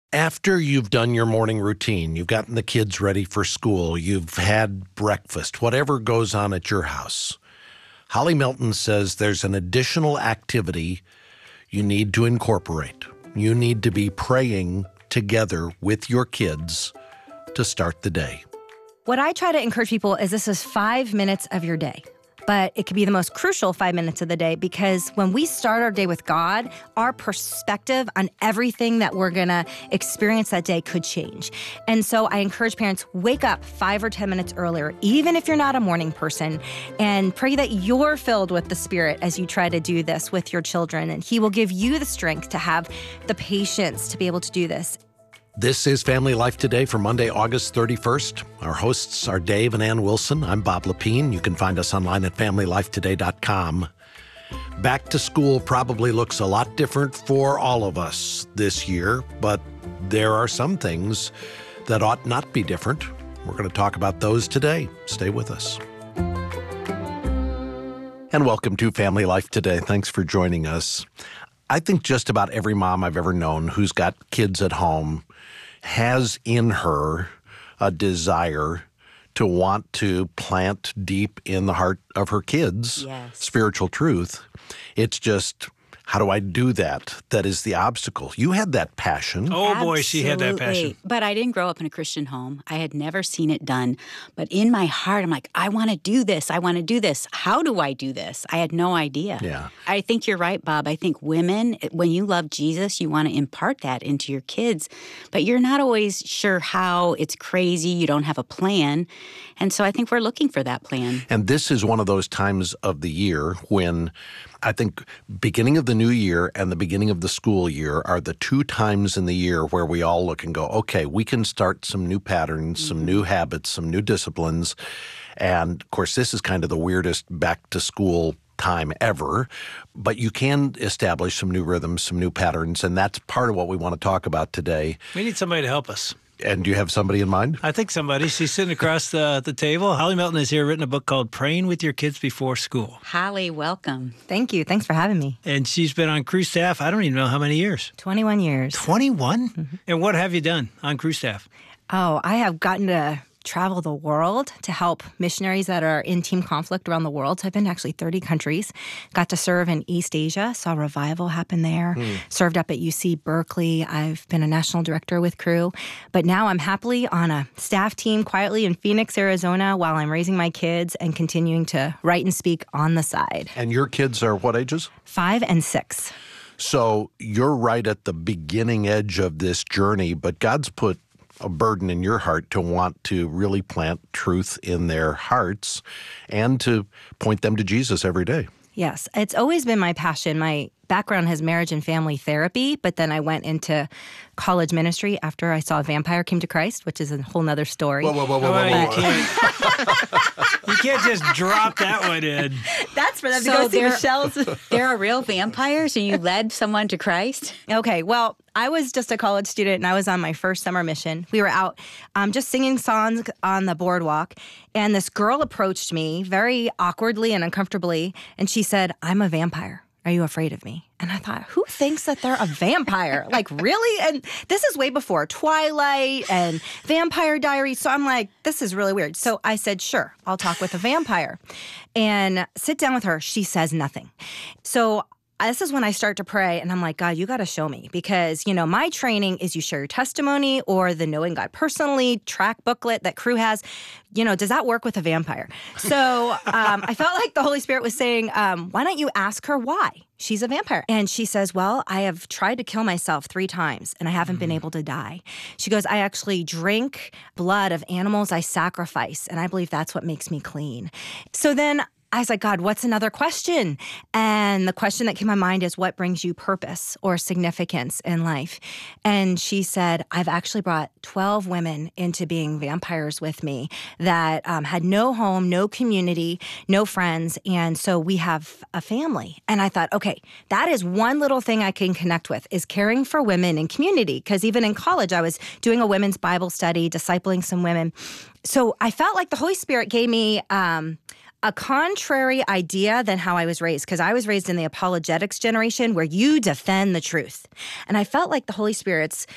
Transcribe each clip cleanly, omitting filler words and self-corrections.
After you've done your morning routine, you've gotten the kids ready for school, you've had breakfast, whatever goes on at your house, Holly Melton says there's an additional activity you need to incorporate. You need to be praying together with your kids to start the day. What I try to encourage people is this is 5 minutes of your day. But it could be the most crucial 5 minutes of the day because when we start our day with God, our perspective on everything that we're going to experience that day could change. And so I encourage parents, wake up 5 or 10 minutes earlier, even if you're not a morning person, and pray that you're filled with the Spirit as you try to do this with your children. And He will give you the strength to have the patience to be able to do this. This is Family Life Today for Monday, August 31st. Our hosts are Dave and Ann Wilson. I'm Bob Lepine. You can find us online at FamilyLifeToday.com. Back to school probably looks a lot different for all of us this year, but there are some things that ought not be different. We're going to talk about those today. Stay with us. And welcome to Family Life Today. Thanks for joining us. I think just about every mom I've ever known who's got kids at home has in her a desire to want to plant deep in the heart of her kids spiritual truth. It's just, how do I do that? That is the obstacle. You had that passion. Oh, boy, she had that passion. But I didn't grow up in a Christian home. I had never seen it done. But in my heart, I'm like, I want to do this. I want to do this. How do I do this? I had no idea. Yeah. I think you're right, Bob. I think women, when you love Jesus, you want to impart that into your kids. But you're not always sure how. It's crazy. You don't have a plan. And so I think we're looking for that plan. And this is one of those times of the year when I think beginning of the new year and the beginning of the school year are the two times in the year where we all look and go, okay, we can start some new patterns, some new habits, some new disciplines. And of course, this is kind of the weirdest back to school time ever, but you can establish some new rhythms, some new patterns, and that's part of what we want to talk about today. We need somebody to help us. And do you have somebody in mind? I think somebody. She's sitting across the table. Holly Melton has here written a book called Praying with Your Kids Before School. Holly, welcome. Thank you. Thanks for having me. And she's been on crew staff, I don't even know how many years. 21 years. 21? Mm-hmm. And what have you done on crew staff? Oh, I have gotten to travel the world to help missionaries that are in team conflict around the world. So I've been to actually 30 countries. Got to serve in East Asia, saw revival happen there. Served up at UC Berkeley. I've been a national director with Cru. But now I'm happily on a staff team quietly in Phoenix, Arizona, while I'm raising my kids and continuing to write and speak on the side. And your kids are what ages? 5 and 6. So you're right at the beginning edge of this journey, but God's put a burden in your heart to want to really plant truth in their hearts and to point them to Jesus every day. Yes, it's always been my passion. My background has marriage and family therapy, but then I went into college ministry after I saw Vampire Came to Christ, which is a whole nother story. You can't just drop that one in. That's for them to go see Michelle's. There are real vampires, and you led someone to Christ? Okay, well, I was just a college student, and I was on my first summer mission. We were out just singing songs on the boardwalk, and this girl approached me very awkwardly and uncomfortably, and she said, "I'm a vampire. Are you afraid of me?" And I thought, who thinks that they're a vampire? Like, really? And this is way before Twilight and Vampire Diaries. So I'm like, this is really weird. So I said, sure, I'll talk with a vampire. And sit down with her. She says nothing. So this is when I start to pray, and I'm like, God, you got to show me, because, you know, my training is you share your testimony or the Knowing God Personally track booklet that Cru has. You know, does that work with a vampire? So I felt like the Holy Spirit was saying, why don't you ask her why she's a vampire? And she says, well, I have tried to kill myself 3 times, and I haven't been able to die. She goes, I actually drink blood of animals I sacrifice, and I believe that's what makes me clean. So then I was like, God, what's another question? And the question that came to my mind is, what brings you purpose or significance in life? And she said, I've actually brought 12 women into being vampires with me that had no home, no community, no friends. And so we have a family. And I thought, okay, that is one little thing I can connect with, is caring for women in community. Because even in college, I was doing a women's Bible study, discipling some women. So I felt like the Holy Spirit gave me a contrary idea than how I was raised, because I was raised in the apologetics generation where you defend the truth. And I felt like the Holy Spirit's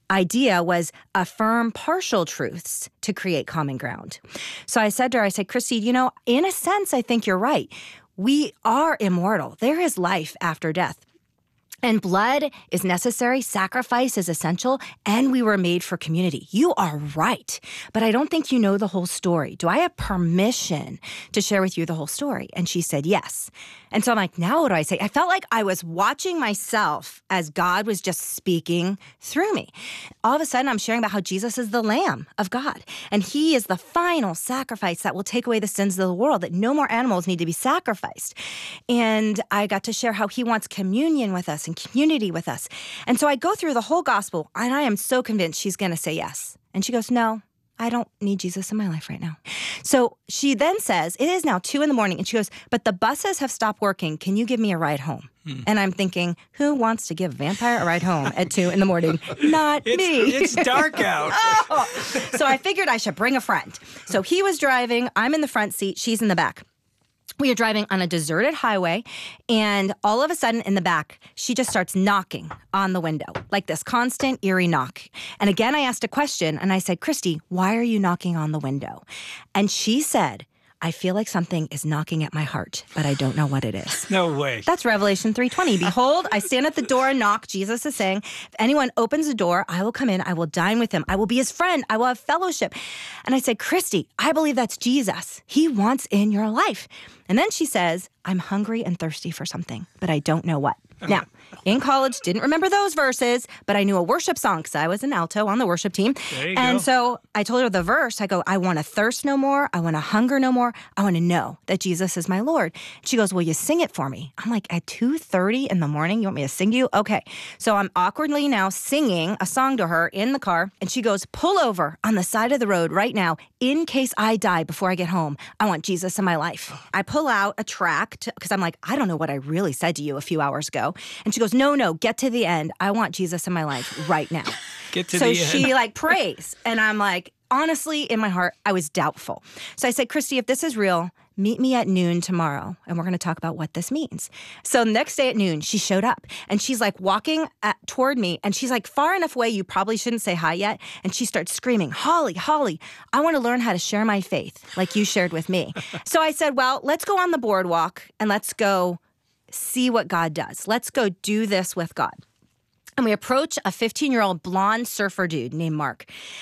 idea was affirm partial truths to create common ground. So I said to her, I said, Christy, in a sense, I think you're right. We are immortal. There is life after death. And blood is necessary, sacrifice is essential, and we were made for community. You are right, but I don't think you know the whole story. Do I have permission to share with you the whole story? And she said yes. And so I'm like, now what do I say? I felt like I was watching myself as God was just speaking through me. All of a sudden, I'm sharing about how Jesus is the Lamb of God, and he is the final sacrifice that will take away the sins of the world, that no more animals need to be sacrificed. And I got to share how he wants communion with us and community with us. And so I go through the whole gospel, and I am so convinced she's going to say yes. And she goes, no, I don't need Jesus in my life right now. So she then says, it is now 2 a.m, and she goes, but the buses have stopped working. Can you give me a ride home? And I'm thinking, who wants to give a vampire a ride home at 2 a.m? Not me. It's dark out. Oh. So I figured I should bring a friend. So he was driving. I'm in the front seat. She's in the back. We are driving on a deserted highway, and all of a sudden in the back, she just starts knocking on the window, like this constant, eerie knock. And again, I asked a question, and I said, Christy, why are you knocking on the window? And she said, I feel like something is knocking at my heart, but I don't know what it is. No way. That's Revelation 3:20. Behold, I stand at the door and knock. Jesus is saying, if anyone opens the door, I will come in. I will dine with him. I will be his friend. I will have fellowship. And I said, Christy, I believe that's Jesus. He wants in your life. And then she says, I'm hungry and thirsty for something, but I don't know what. Now, in college, didn't remember those verses, but I knew a worship song because I was an alto on the worship team. There you and go. so I told her the verse. I go, I want to thirst no more. I want to hunger no more. I want to know that Jesus is my Lord. She goes, will you sing it for me? I'm like, at 2:30 in the morning, you want me to sing to you? Okay. So I'm awkwardly now singing a song to her in the car. And she goes, pull over on the side of the road right now in case I die before I get home. I want Jesus in my life. I pull out a tract because I'm like, I don't know what I really said to you a few hours ago. And she goes, no, get to the end. I want Jesus in my life right now. Get to so the end. she prays. And I'm like, honestly, in my heart, I was doubtful. So I said, Christy, if this is real, meet me at noon tomorrow, and we're going to talk about what this means. So next day at noon, she showed up, and she's walking toward me, and she's far enough away you probably shouldn't say hi yet, and she starts screaming, Holly, I want to learn how to share my faith like you shared with me. So I said, well, let's go on the boardwalk, and let's go see what God does. Let's go do this with God. And we approach a 15-year-old blonde surfer dude named Mark.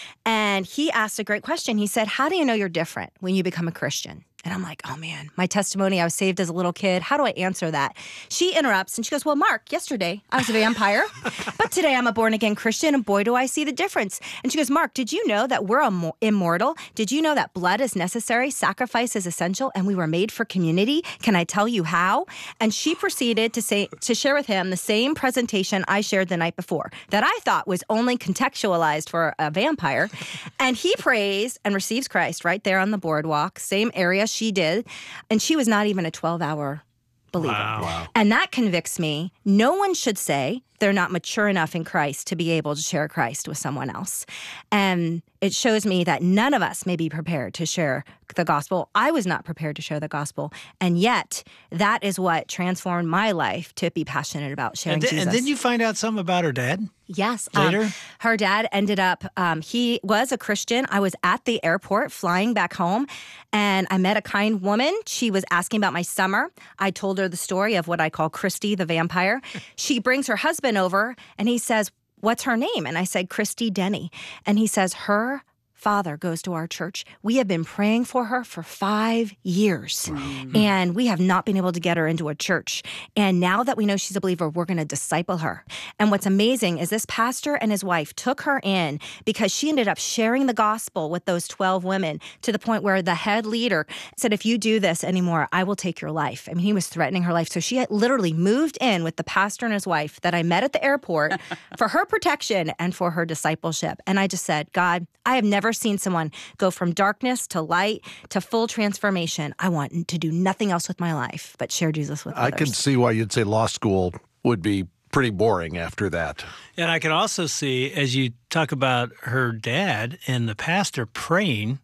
And he asked a great question. He said, how do you know you're different when you become a Christian? And I'm like, oh man, my testimony, I was saved as a little kid. How do I answer that? She interrupts and she goes, well, Mark, yesterday I was a vampire, but today I'm a born again Christian, and boy, do I see the difference. And she goes, Mark, did you know that we're immortal? Did you know that blood is necessary, sacrifice is essential, and we were made for community? Can I tell you how? And she proceeded to share with him the same presentation I shared the night before that I thought was only contextualized for a vampire. And he prays and receives Christ right there on the boardwalk, same area she did. And she was not even a 12-hour believer. Wow. And that convicts me. No one should say they're not mature enough in Christ to be able to share Christ with someone else. And it shows me that none of us may be prepared to share the gospel. I was not prepared to share the gospel. And yet, that is what transformed my life to be passionate about sharing Jesus. And didn't you find out something about her dad? Yes. Later? Her dad ended up, he was a Christian. I was at the airport flying back home, and I met a kind woman. She was asking about my summer. I told her the story of what I call Christy the vampire. She brings her husband over, and he says, what's her name? And I said, Christy Denny. And he says, her father goes to our church. We have been praying for her for 5 years, and we have not been able to get her into a church. And now that we know she's a believer, we're going to disciple her. And what's amazing is this pastor and his wife took her in because she ended up sharing the gospel with those 12 women to the point where the head leader said, if you do this anymore, I will take your life. I mean, he was threatening her life. So she had literally moved in with the pastor and his wife that I met at the airport for her protection and for her discipleship. And I just said, God, I have never seen someone go from darkness to light to full transformation. I want to do nothing else with my life but share Jesus with others. I can see why you'd say law school would be pretty boring after that. And I can also see, as you talk about her dad and the pastor praying,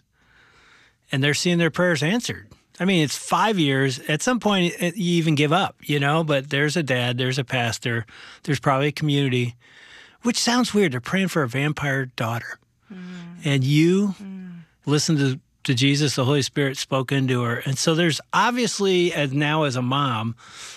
and they're seeing their prayers answered. I mean, it's 5 years. At some point, you even give up, but there's a dad, there's a pastor, there's probably a community which sounds weird. They're praying for a vampire daughter. And you listen to Jesus, the Holy Spirit spoke into her. And so there's obviously, as a mom,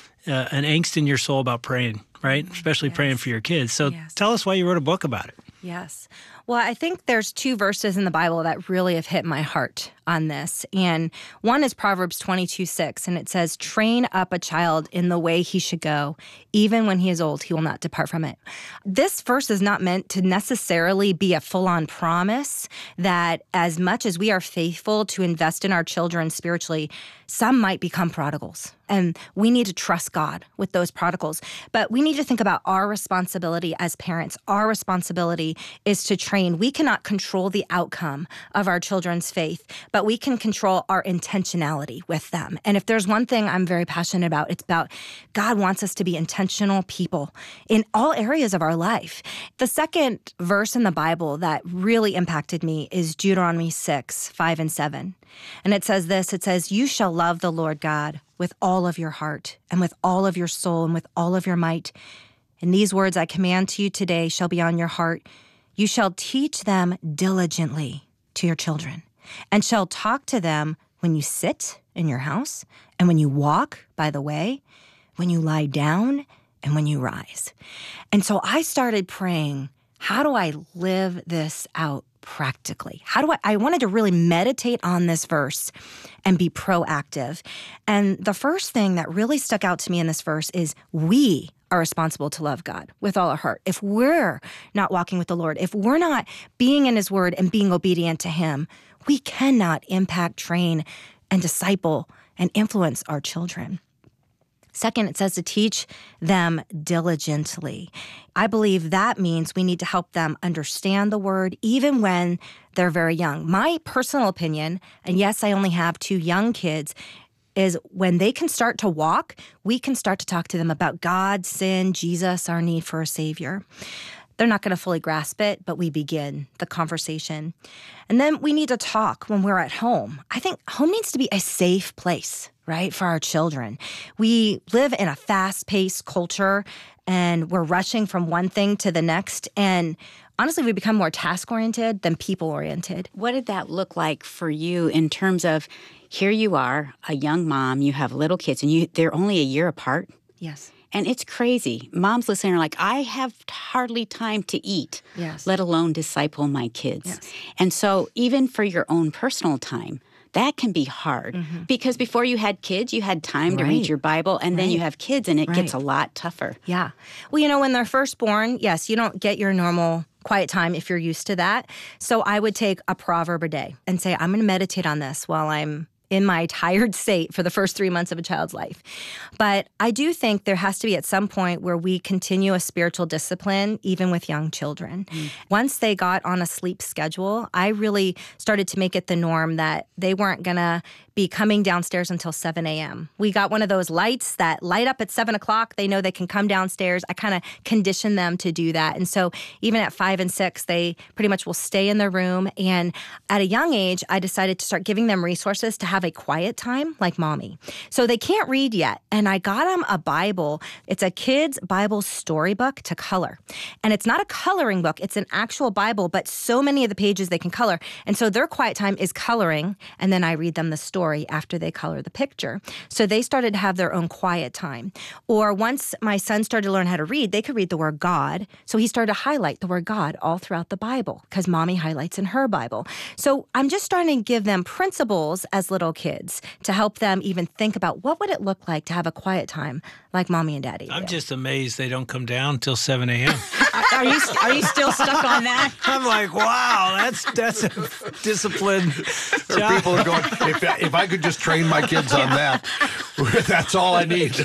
an angst in your soul about praying, right? Especially praying for your kids. So tell us why you wrote a book about it. Yes. Well, I think there's 2 verses in the Bible that really have hit my heart on this. And one is Proverbs 22:6, and it says, "Train up a child in the way he should go. Even when he is old, he will not depart from it." This verse is not meant to necessarily be a full-on promise that as much as we are faithful to invest in our children spiritually, some might become prodigals. And we need to trust God with those prodigals. But we need to think about our responsibility as parents. Our responsibility is to train. We cannot control the outcome of our children's faith, but we can control our intentionality with them. And if there's one thing I'm very passionate about, it's about God wants us to be intentional people in all areas of our life. The second verse in the Bible that really impacted me is Deuteronomy 6:5 and 7. And it says this, it says, "You shall love the Lord God with all of your heart and with all of your soul and with all of your might. And these words I command to you today shall be on your heart. You shall teach them diligently to your children and shall talk to them when you sit in your house and when you walk by the way, when you lie down and when you rise." And so I started praying, how do I live this out practically? I wanted to really meditate on this verse and be proactive. And the first thing that really stuck out to me in this verse is we are responsible to love God with all our heart. If we're not walking with the Lord, if we're not being in his word and being obedient to him, we cannot impact, train, and disciple and influence our children. Second, it says to teach them diligently. I believe that means we need to help them understand the word even when they're very young. My personal opinion, and yes, I only have 2 young kids, is when they can start to walk, we can start to talk to them about God, sin, Jesus, our need for a Savior. They're not going to fully grasp it, but we begin the conversation. And then we need to talk when we're at home. I think home needs to be a safe place, right, for our children. We live in a fast-paced culture, and we're rushing from one thing to the next. And honestly, we become more task-oriented than people-oriented. What did that look like for you in terms of, here you are, a young mom, you have little kids, and they're only a year apart? Yes. And it's crazy. Moms listening are like, I have hardly time to eat, let alone disciple my kids. Yes. And so even for your own personal time, that can be hard. Because before you had kids, you had time to read your Bible, and then you have kids, and it gets a lot tougher. Yeah. Well, when they're first born, yes, you don't get your normal quiet time if you're used to that. So I would take a proverb a day and say, I'm going to meditate on this while I'm in my tired state for the first 3 months of a child's life. But I do think there has to be at some point where we continue a spiritual discipline, even with young children. Once they got on a sleep schedule, I really started to make it the norm that they weren't going to be coming downstairs until 7 a.m. We got one of those lights that light up at 7 o'clock. They know they can come downstairs. I kind of conditioned them to do that. And so even at 5 and 6, they pretty much will stay in their room. And at a young age, I decided to start giving them resources to have a quiet time like mommy. So they can't read yet. And I got them a Bible. It's a kid's Bible storybook to color. And it's not a coloring book. It's an actual Bible, but so many of the pages they can color. And so their quiet time is coloring. And then I read them the story after they color the picture. So they started to have their own quiet time. Or once my son started to learn how to read, they could read the word God. So he started to highlight the word God all throughout the Bible because mommy highlights in her Bible. So I'm just starting to give them principles as little kids to help them even think about what would it look like to have a quiet time like mommy and daddy. I'm just amazed they don't come down till 7 a.m. Are you still stuck on that? I'm like, wow, that's a disciplined job. People are going, if I could just train my kids on that, that's all I need.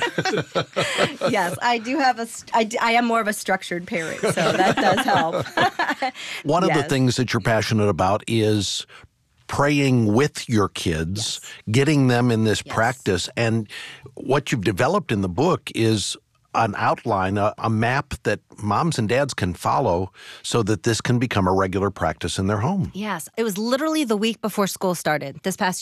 Yes, I do have I am more of a structured parent, so that does help. One of the things that you're passionate about is praying with your kids, getting them in this practice. And what you've developed in the book is an outline, a map that moms and dads can follow so that this can become a regular practice in their home. Yes. It was literally the week before school started this past year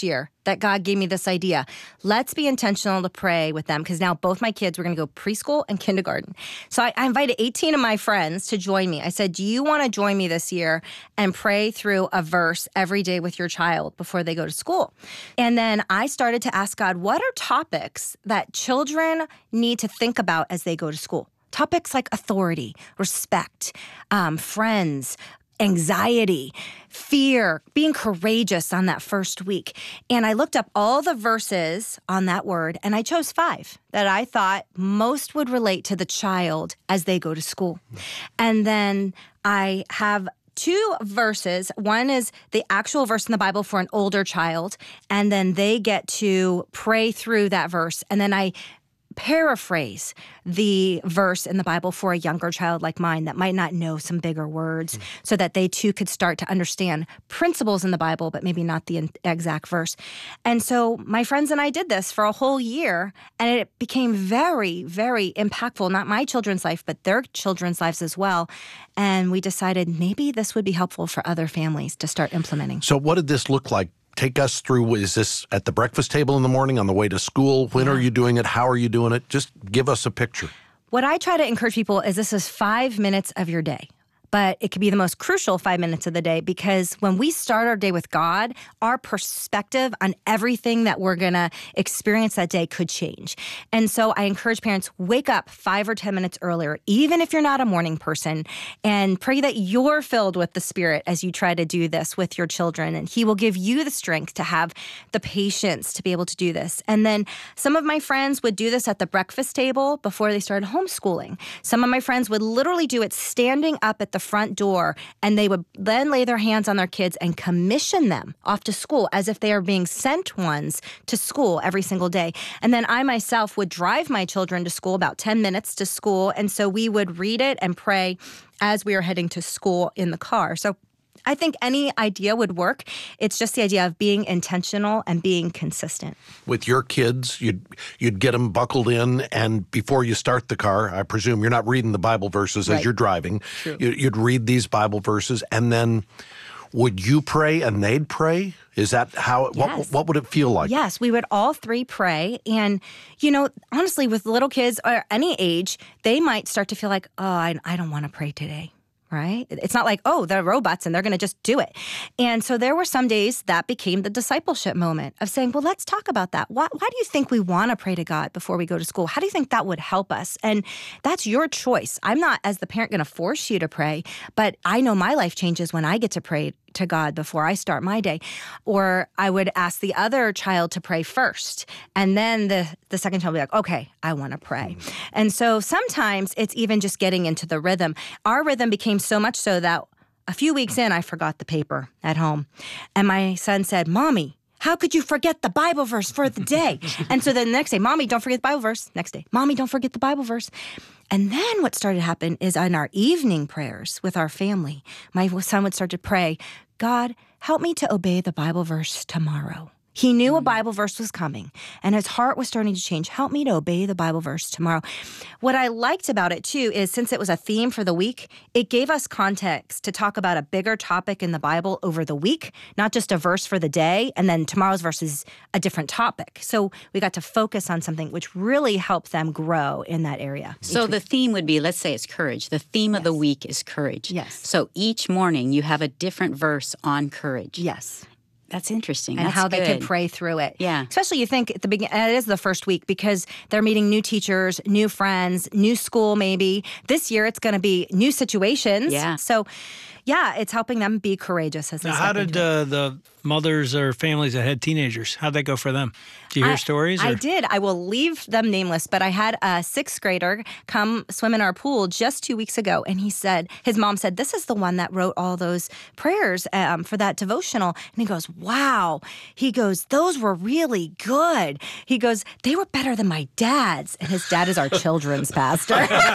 that God gave me this idea. Let's be intentional to pray with them, because now both my kids were going to go preschool and kindergarten. So I invited 18 of my friends to join me. I said, do you want to join me this year and pray through a verse every day with your child before they go to school? And then I started to ask God, what are topics that children need to think about as they go to school? Topics like authority, respect, friends, anxiety, fear, being courageous on that first week. And I looked up all the verses on that word, and I chose 5 that I thought most would relate to the child as they go to school. And then I have 2 verses. One is the actual verse in the Bible for an older child, and then they get to pray through that verse. And then I paraphrase the verse in the Bible for a younger child like mine that might not know some bigger words, so that they too could start to understand principles in the Bible, but maybe not the exact verse. And so my friends and I did this for a whole year, and it became very, very impactful, not my children's life, but their children's lives as well. And we decided maybe this would be helpful for other families to start implementing. So what did this look like? Take us through. Is this at the breakfast table in the morning, on the way to school? When are you doing it? How are you doing it? Just give us a picture. What I try to encourage people is this is 5 minutes of your day. But it could be the most crucial 5 minutes of the day, because when we start our day with God, our perspective on everything that we're going to experience that day could change. And so I encourage parents, wake up 5 or 10 minutes earlier, even if you're not a morning person, and pray that you're filled with the Spirit as you try to do this with your children. And He will give you the strength to have the patience to be able to do this. And then some of my friends would do this at the breakfast table before they started homeschooling. Some of my friends would literally do it standing up at the front door, and they would then lay their hands on their kids and commission them off to school as if they are being sent ones to school every single day. And then I myself would drive my children to school, about 10 minutes to school, and so we would read it and pray as we were heading to school in the car. So I think any idea would work. It's just the idea of being intentional and being consistent. With your kids, you'd get them buckled in, and before you start the car, I presume you're not reading the Bible verses as you're driving. True. You'd read these Bible verses, and then would you pray and they'd pray? Is that how? Yes. What would it feel like? Yes, we would all 3 pray. And, honestly, with little kids or any age, they might start to feel like, oh, I don't want to pray today. Right? It's not like, oh, they're robots and they're going to just do it. And so there were some days that became the discipleship moment of saying, well, let's talk about that. Why do you think we want to pray to God before we go to school? How do you think that would help us? And that's your choice. I'm not, as the parent, going to force you to pray, but I know my life changes when I get to pray to God before I start my day. Or I would ask the other child to pray first. And then the second child would be like, okay, I want to pray. And so sometimes it's even just getting into the rhythm. Our rhythm became so much so that a few weeks in, I forgot the paper at home. And my son said, Mommy, how could you forget the Bible verse for the day? And so then the next day, Mommy, don't forget the Bible verse. Next day, Mommy, don't forget the Bible verse. And then what started to happen is in our evening prayers with our family, my son would start to pray, God, help me to obey the Bible verse tomorrow. He knew a Bible verse was coming, and his heart was starting to change. Help me to obey the Bible verse tomorrow. What I liked about it, too, is since it was a theme for the week, it gave us context to talk about a bigger topic in the Bible over the week, not just a verse for the day, and then tomorrow's verse is a different topic. So we got to focus on something which really helped them grow in that area. So the theme would be, let's say it's courage. The theme of the week is courage. Yes. So each morning you have a different verse on courage. Yes. That's interesting. And That's how good. they could pray through it. Yeah. Especially you think at the beginning, it is the first week because they're meeting new teachers, new friends, new school maybe. This year it's going to be new situations. Yeah. So, yeah, it's helping them be courageous as they Now, step how did into it. the mothers or families that had teenagers, how'd that go for them? Do you hear stories? I did. I will leave them nameless, but I had a 6th grader come swim in our pool just 2 weeks ago, and he said, his mom said, this is the one that wrote all those prayers for that devotional. And he goes, wow. He goes, those were really good. He goes, they were better than my dad's. And his dad is our children's pastor.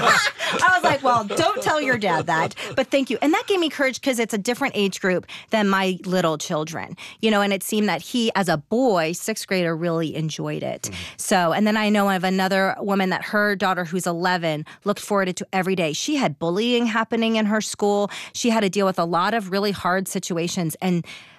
I was like, well, don't tell your dad that, but thank you. And that gave me courage because it's a different age group than my little children, and it seemed that he, as a boy, 6th grader, really enjoyed it. So, and then I know of another woman that her daughter, who's 11, looked forward to every day. She had bullying happening in her school. She had to deal with a lot of really hard situations, and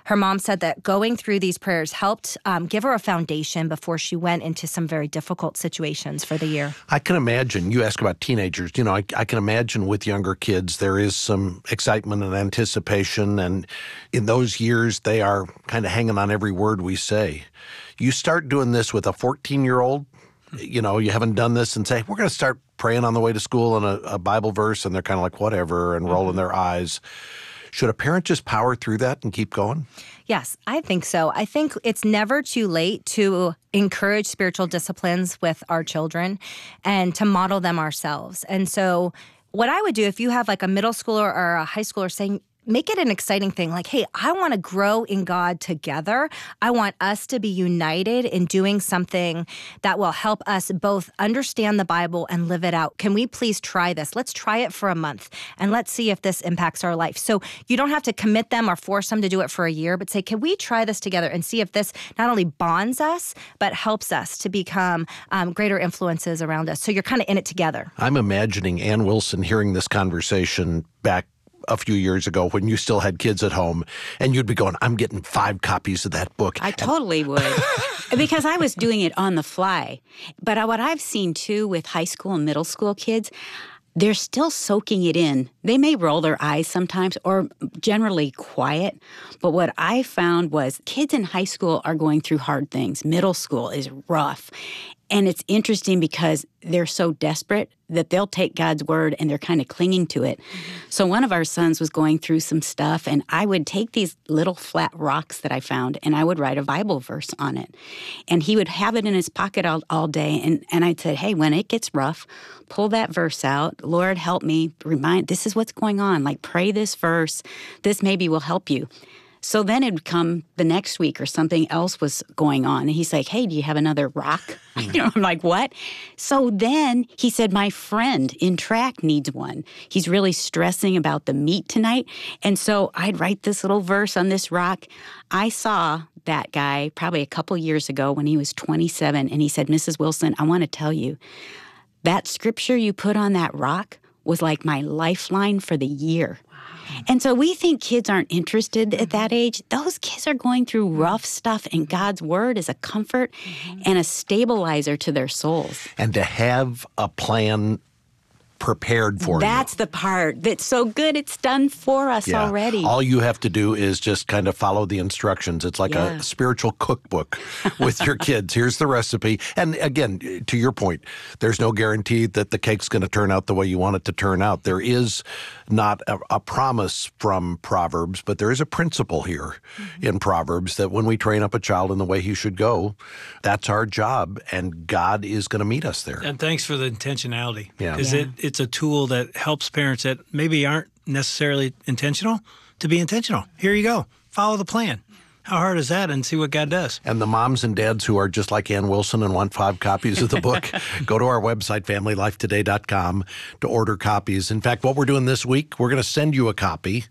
her mom said that going through these prayers helped give her a foundation before she went into some very difficult situations for the year. I can imagine, you ask about teenagers, I can imagine with younger kids, there is some excitement and anticipation. And in those years, they are kind of hanging on every word we say. You start doing this with a 14-year-old, you haven't done this, and say, we're going to start praying on the way to school and a Bible verse, and they're kind of like, whatever, and rolling their eyes. Should a parent just power through that and keep going? Yes, I think so. I think it's never too late to encourage spiritual disciplines with our children and to model them ourselves. And so what I would do if you have like a middle schooler or a high schooler saying, make it an exciting thing. Like, hey, I want to grow in God together. I want us to be united in doing something that will help us both understand the Bible and live it out. Can we please try this? Let's try it for a month and let's see if this impacts our life. So you don't have to commit them or force them to do it for a year, but say, can we try this together and see if this not only bonds us, but helps us to become greater influences around us. So you're kind of in it together. I'm imagining Ann Wilson hearing this conversation back a few years ago when you still had kids at home, and you'd be going, I'm getting 5 copies of that book. I totally would, because I was doing it on the fly. But what I've seen, too, with high school and middle school kids, they're still soaking it in. They may roll their eyes sometimes or generally quiet. But what I found was kids in high school are going through hard things. Middle school is rough. And it's interesting because they're so desperate that they'll take God's word and they're kind of clinging to it. So one of our sons was going through some stuff, and I would take these little flat rocks that I found and I would write a Bible verse on it. And he would have it in his pocket all day. And I'd say, hey, when it gets rough, pull that verse out. Lord, help me. This is what's going on. Like, pray this verse. This maybe will help you. So then it would come the next week or something else was going on. And he's like, hey, do you have another rock? I'm like, what? So then he said, my friend in track needs one. He's really stressing about the meet tonight. And so I'd write this little verse on this rock. I saw that guy probably a couple years ago when he was 27. And he said, Mrs. Wilson, I want to tell you, that scripture you put on that rock was like my lifeline for the year. And so we think kids aren't interested at that age. Those kids are going through rough stuff, and God's word is a comfort and a stabilizer to their souls. And to have a plan prepared for you. That's the part that's so good. It's done for us already. All you have to do is just kind of follow the instructions. It's like a spiritual cookbook with your kids. Here's the recipe. And again, to your point, there's no guarantee that the cake's going to turn out the way you want it to turn out. There is not a promise from Proverbs, but there is a principle here in Proverbs that when we train up a child in the way he should go, that's our job, and God is going to meet us there. And thanks for the intentionality. Yeah. Because it's a tool that helps parents that maybe aren't necessarily intentional to be intentional. Here you go. Follow the plan. How hard is that? And see what God does. And the moms and dads who are just like Ann Wilson and want 5 copies of the book, go to our website, familylifetoday.com, to order copies. In fact, what we're doing this week, we're going to send you a copy.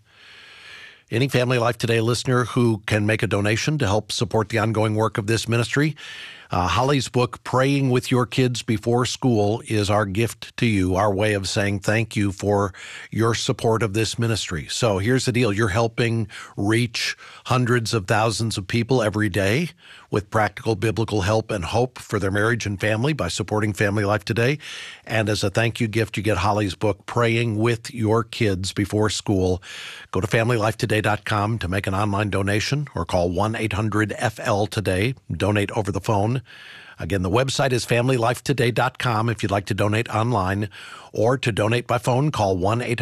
Any Family Life Today listener who can make a donation to help support the ongoing work of this ministry, Holly's book, Praying with Your Kids Before School, is our gift to you, our way of saying thank you for your support of this ministry. So here's the deal. You're helping reach hundreds of thousands of people every day with practical biblical help and hope for their marriage and family by supporting Family Life Today. And as a thank you gift, you get Holly's book, Praying with Your Kids Before School. Go to familylifetoday.com to make an online donation or call 1-800-FL-TODAY. Donate over the phone. Again, the website is familylifetoday.com if you'd like to donate online, or to donate by phone, call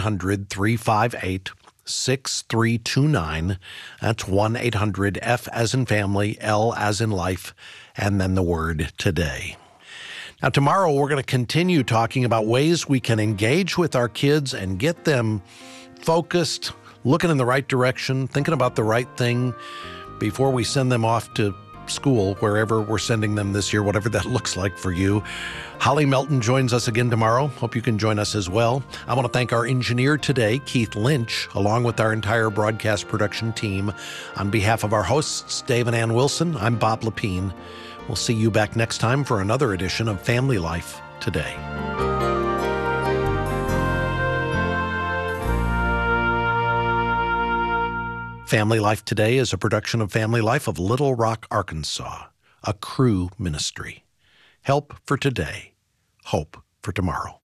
1-800-358-6329. That's 1-800-F as in family, L as in life, and then the word today. Now, tomorrow we're going to continue talking about ways we can engage with our kids and get them focused, looking in the right direction, thinking about the right thing before we send them off to school, wherever we're sending them this year, whatever that looks like for you. Holly Melton joins us again tomorrow. Hope you can join us as well. I want to thank our engineer today, Keith Lynch, along with our entire broadcast production team. On behalf of our hosts, Dave and Ann Wilson, I'm Bob Lepine. We'll see you back next time for another edition of Family Life Today. Family Life Today is a production of Family Life of Little Rock, Arkansas, a Cru ministry. Help for today, hope for tomorrow.